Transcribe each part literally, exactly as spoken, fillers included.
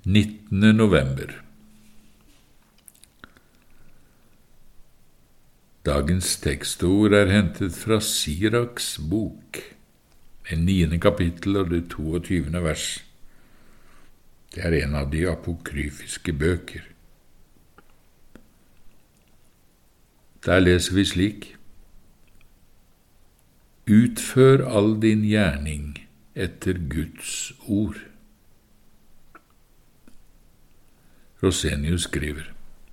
nittende november. Dagens tekstord er hentet fra Siraks bok, det niende kapittel og det toogtyvende vers. Det er en av de apokryfiske bøker. Der leser vi slik: Utfør all din gjerning etter Guds ord. Rosenius skriver: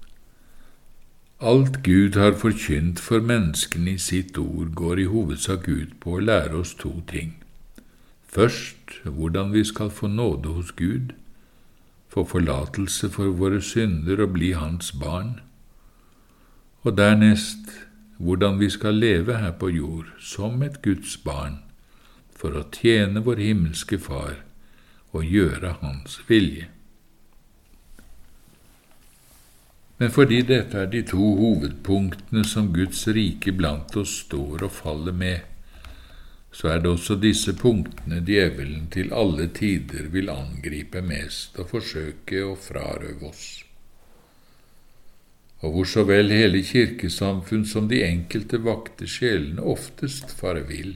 Alt Gud har forkynt for menneskene i sitt ord går i hovedsak ut på å lære oss to ting. Først, hvordan vi skal få nåde hos Gud, få forlatelse for våre synder og bli hans barn, og dernest, hvordan vi skal leve her på jord som et Guds barn for å tjene vår himmelske Far og gjøre hans vilje. Men fordi dette er de to hovedpunktene som Guds rike blant oss står og faller med, så er det også disse punktene djevelen til alle tider vil angripe mest og forsøke å frarøve oss. Og hvor så vel hele kirkesamfunn som de enkelte vakte sjelene oftest farer vill.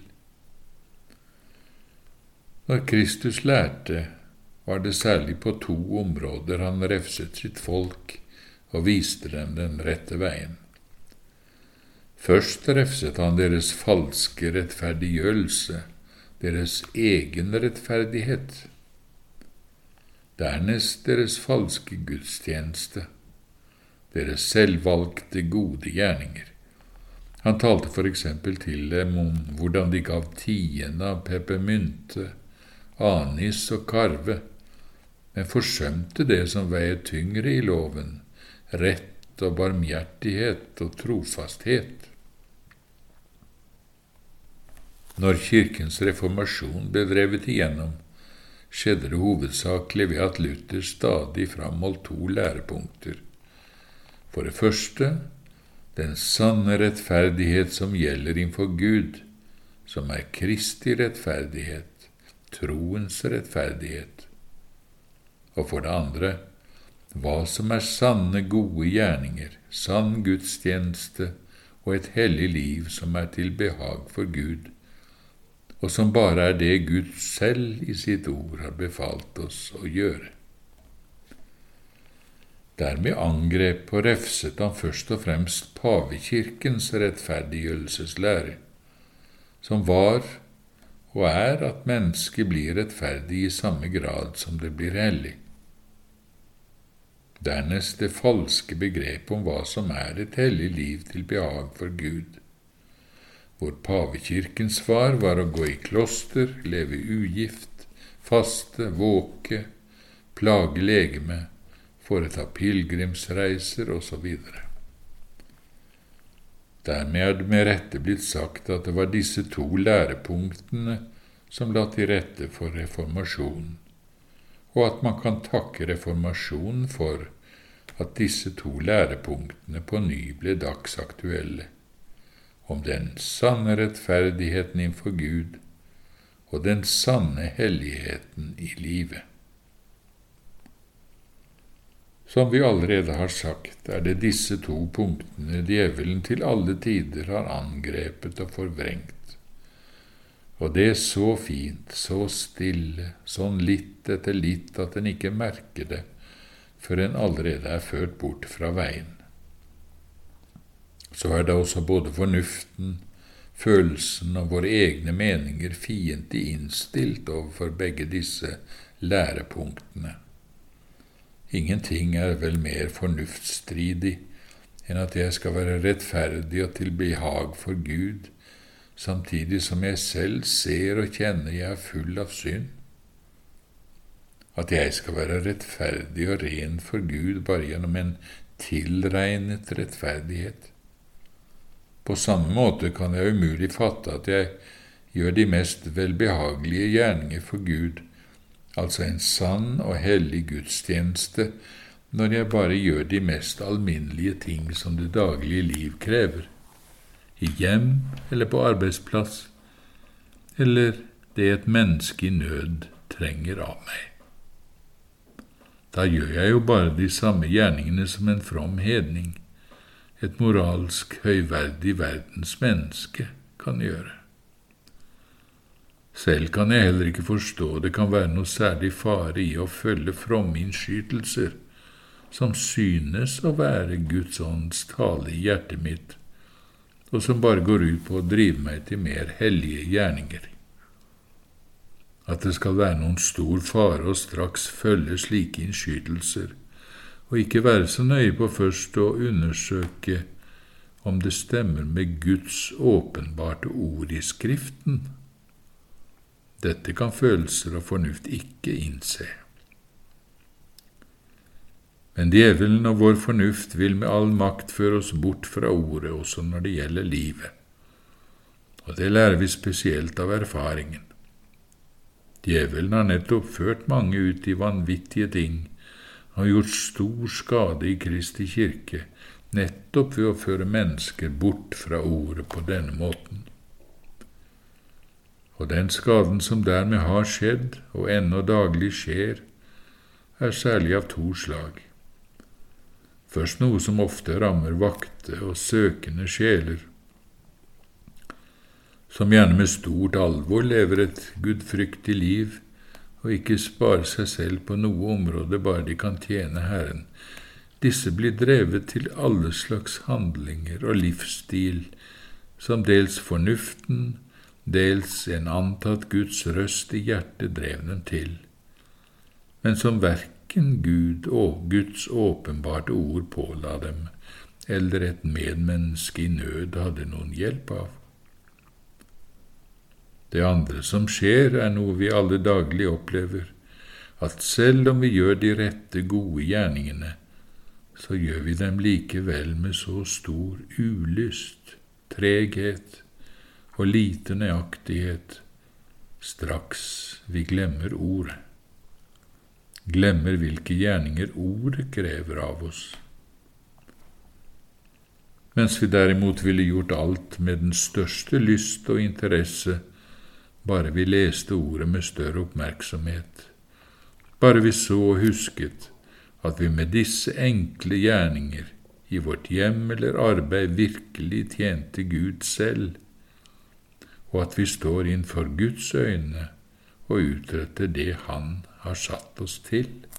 Når Kristus lærte, var det særlig på to områder han refset sitt folk og viste dem den rette veien. Først refset han deres falske rettferdiggjørelse, deres egen rettferdighet. Dernest deres falske gudstjeneste, deres selvvalgte gode gjerninger. Han talte for eksempel til dem om hvordan de gav tiende av peppermynte, anis og karve, men forsømte det som veier tyngre i loven, rett og barmhjertighet og trofasthet. Når kirkens reformasjon ble drevet igjennom, skjedde det hovedsakelig ved at Luther stadig framholdt to lærepunkter. For det første, den sanne rettferdighet som gjelder innfor Gud, som er Kristi rettferdighet, troens rettferdighet. Og for det andre, hva som er sanne gode gjerninger, sann gudstjeneste og et hellig liv som er til behag for Gud, og som bare er det Gud selv i sitt ord har befalt oss å gjøre. Dermed angrep og refset han først og fremst pavekirkens rettferdiggjørelseslære, som var og er at mennesket blir rettferdig i samme grad som det blir hellig. Dernest det falske begrep om hva som er et hellig liv til behag for Gud, hvor pavekirkens svar var å gå i kloster, leve ugift, faste, våke, plage legeme, foreta pilgrimsreiser og så videre. Dermed er det med rette blitt sagt at det var disse to lærepunktene som la til rette for reformasjonen, og at man kan takke reformasjonen for at disse to lærepunktene på ny ble dagsaktuelle, om den sanne rettferdigheten innfor Gud og den sanne helligheten i livet. Som vi allerede har sagt, er det disse to punktene djevelen til alle tider har angrepet og forvrengt. Og det er så fint, så stille, sånn litt etter litt at en ikke merker det, før en allerede er ført bort fra veien. Så er det også både fornuften, følelsen og våre egne meninger fiendtlig innstilt overfor begge disse lærepunktene. Ingenting er vel mer fornuftsstridig enn at jeg skal være rettferdig og til behag for Gud, samtidig som jeg selv ser og kjenner jeg er full av synd. At jeg skal være rettferdig og ren for Gud bare gjennom en tilregnet rettferdighet. På samme måte kan jeg umulig fatte at jeg gjør de mest velbehagelige gjerninger for Gud, altså en sann og hellig gudstjeneste, når jeg bare gjør de mest alminnelige ting som det daglige liv krever, i hjem eller på arbeidsplass, eller det et menneske i nød trenger av meg. Da gjør jeg jo bare de samme gjerningene som en from hedning, et moralsk høyverdig verdens menneske, kan gjøre. Selv kan jeg heller ikke forstå det kan være noe særlig fare i å følge fromme innskytelser, som synes å være Guds ånds tale i hjertet mitt, og som bare går ut på å drive meg til mer hellige gjerninger. At det skal være noen stor fare å straks følge slike innskytelser, og ikke være så nøye på først å undersøke om det stemmer med Guds åpenbarte ord i Skriften. Dette kan følelser og fornuft ikke innse. Men djevelen og vår fornuft vil med all makt føre oss bort fra ordet også når det gjelder livet, og det lærer vi spesielt av erfaringen. Djevelen har nettopp ført mange ut i vanvittige ting, og gjort stor skade i Kristi kirke, nettopp ved å føre mennesker bort fra ordet på denne måten. Og den skaden som dermed har skjedd, og ennå daglig skjer, er særlig av to slag. Først noe som ofte rammer vakte og søkende sjeler, som gjerne med stort alvor lever et gudfryktig liv, og ikke sparer seg selv på noe område bare de kan tjene Herren. Disse blir drevet til alle slags handlinger og livsstil, som dels fornuften, dels en antatt Guds røst i hjertet drev dem til, men som hverken Gud og Guds åpenbarte ord påla dem, eller et medmenneske i nød hadde noen hjelp av. Det andre som skjer, er noe vi alle daglig opplever, at selv om vi gjør de rette, gode gjerningene, så gjør vi dem likevel med så stor ulyst, treghet og lite nøyaktighet, straks vi glemmer ordet. Glemmer hvilke gjerninger ordet krever av oss. Mens vi derimot ville gjort alt med den største lyst og interesse, bare vi leste ordet med større oppmerksomhet, bare vi så og husket at vi med disse enkle gjerninger i vårt hjem eller arbeid virkelig tjente Gud selv, og at vi står innenfor Guds øyne og utretter det Han har satt oss til.